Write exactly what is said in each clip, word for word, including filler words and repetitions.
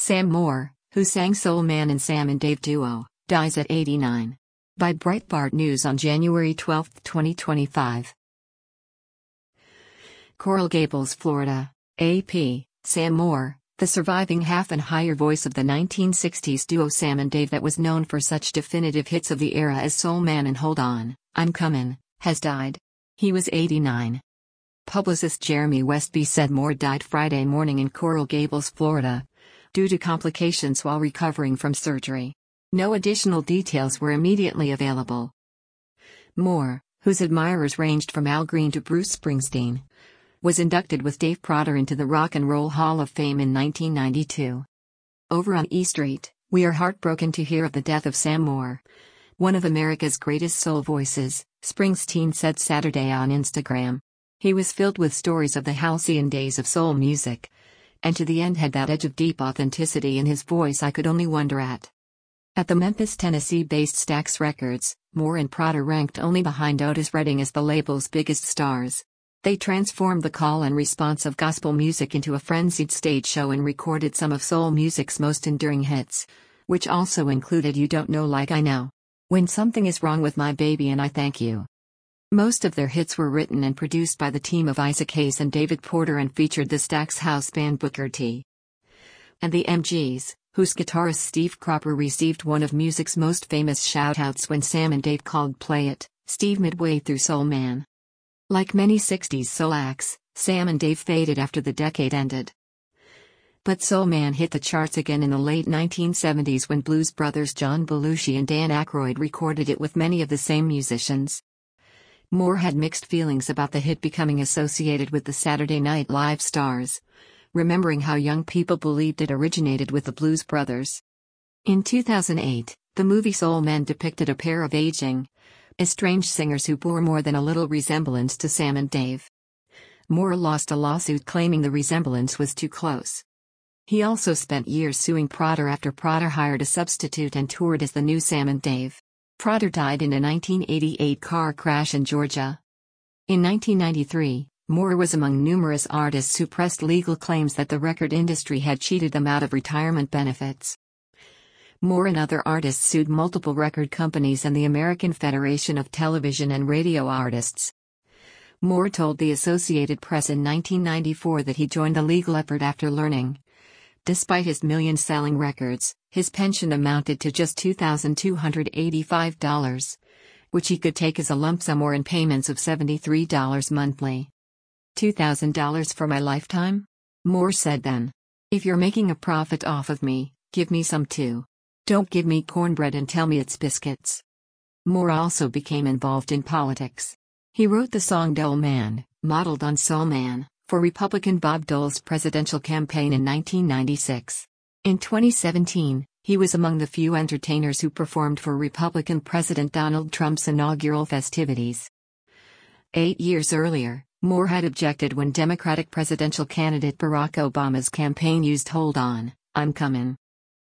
Sam Moore, who sang Soul Man and Sam and Dave Duo, dies at eighty-nine. By Breitbart News on January twelfth, twenty twenty-five. Coral Gables, Florida. A P. Sam Moore, the surviving half and higher voice of the nineteen sixties duo Sam and Dave that was known for such definitive hits of the era as Soul Man and Hold On, I'm Comin', has died. He was eighty-nine. Publicist Jeremy Westby said Moore died Friday morning in Coral Gables, Florida, due to complications while recovering from surgery. No additional details were immediately available. Moore, whose admirers ranged from Al Green to Bruce Springsteen, was inducted with Dave Prater into the Rock and Roll Hall of Fame in nineteen ninety-two. Over on E Street, we are heartbroken to hear of the death of Sam Moore, one of America's greatest soul voices, Springsteen said Saturday on Instagram. He was filled with stories of the halcyon days of soul music, and to the end had that edge of deep authenticity in his voice I could only wonder at. At the Memphis, Tennessee-based Stax Records, Moore and Prater ranked only behind Otis Redding as the label's biggest stars. They transformed the call and response of gospel music into a frenzied stage show and recorded some of soul music's most enduring hits, which also included You Don't Know Like I Know, When Something Is Wrong with My Baby and I Thank You. Most of their hits were written and produced by the team of Isaac Hayes and David Porter and featured the Stax house band Booker T. and the M Gs, whose guitarist Steve Cropper received one of music's most famous shout-outs when Sam and Dave called Play It, Steve midway through Soul Man. Like many sixties soul acts, Sam and Dave faded after the decade ended. But Soul Man hit the charts again in the late nineteen seventies when blues brothers John Belushi and Dan Aykroyd recorded it with many of the same musicians. Moore had mixed feelings about the hit becoming associated with the Saturday Night Live stars, remembering how young people believed it originated with the Blues Brothers. In two thousand eight, the movie Soul Man depicted a pair of aging, estranged singers who bore more than a little resemblance to Sam and Dave. Moore lost a lawsuit claiming the resemblance was too close. He also spent years suing Prater after Prater hired a substitute and toured as the new Sam and Dave. Prater died in a nineteen eighty-eight car crash in Georgia. In nineteen ninety-three, Moore was among numerous artists who pressed legal claims that the record industry had cheated them out of retirement benefits. Moore and other artists sued multiple record companies and the American Federation of Television and Radio Artists. Moore told the Associated Press in nineteen ninety-four that he joined the legal effort after learning, despite his million-selling records, his pension amounted to just two thousand two hundred eighty-five dollars, which he could take as a lump sum or in payments of seventy-three dollars monthly. two thousand dollars for my lifetime? Moore said then. If you're making a profit off of me, give me some too. Don't give me cornbread and tell me it's biscuits. Moore also became involved in politics. He wrote the song Dole Man, modeled on Soul Man, for Republican Bob Dole's presidential campaign in nineteen ninety-six. In twenty seventeen, he was among the few entertainers who performed for Republican President Donald Trump's inaugural festivities. Eight years earlier, Moore had objected when Democratic presidential candidate Barack Obama's campaign used Hold On, I'm Comin'.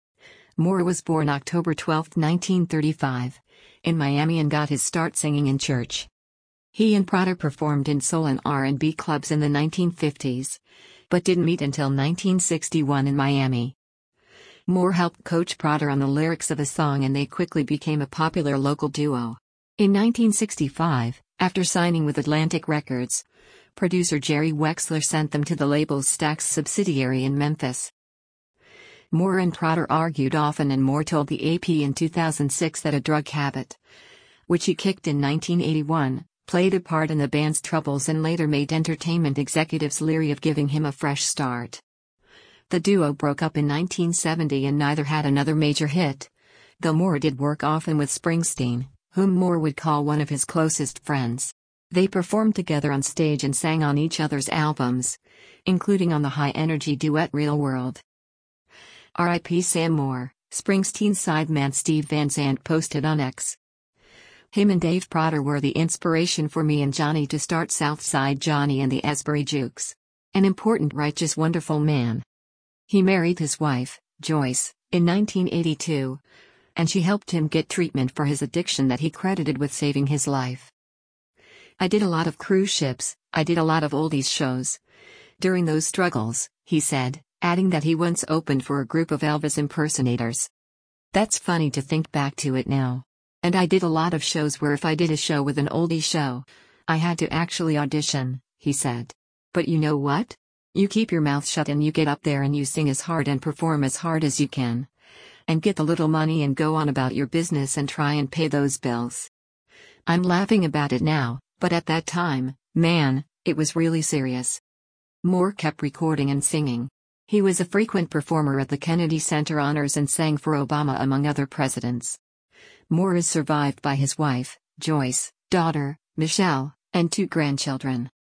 Moore was born October twelfth, nineteen thirty-five, in Miami and got his start singing in church. He and Prater performed in soul and R and B clubs in the nineteen fifties, but didn't meet until nineteen sixty-one in Miami. Moore helped coach Prater on the lyrics of a song and they quickly became a popular local duo. In nineteen sixty-five, after signing with Atlantic Records, producer Jerry Wexler sent them to the label's Stax subsidiary in Memphis. Moore and Prater argued often and Moore told the A P in two thousand six that a drug habit, which he kicked in nineteen eighty-one, played a part in the band's troubles and later made entertainment executives leery of giving him a fresh start. The duo broke up in nineteen seventy and neither had another major hit, though Moore did work often with Springsteen, whom Moore would call one of his closest friends. They performed together on stage and sang on each other's albums, including on the high-energy duet Real World. R I P Sam Moore, Springsteen's sideman Steve Van Zandt posted on X. Him and Dave Prater were the inspiration for me and Johnny to start Southside Johnny and the Asbury Jukes. An important, righteous, wonderful man. He married his wife, Joyce, in nineteen eighty-two, and she helped him get treatment for his addiction that he credited with saving his life. I did a lot of cruise ships, I did a lot of oldies shows. During those struggles, he said, adding that he once opened for a group of Elvis impersonators. "That's funny to think back to it now. And I did a lot of shows where if I did a show with an oldie show, I had to actually audition," he said. "But you know what? You keep your mouth shut and you get up there and you sing as hard and perform as hard as you can. And get the little money and go on about your business and try and pay those bills. I'm laughing about it now, but at that time, man, it was really serious." Moore kept recording and singing. He was a frequent performer at the Kennedy Center Honors and sang for Obama among other presidents. Moore is survived by his wife, Joyce, daughter, Michelle, and two grandchildren.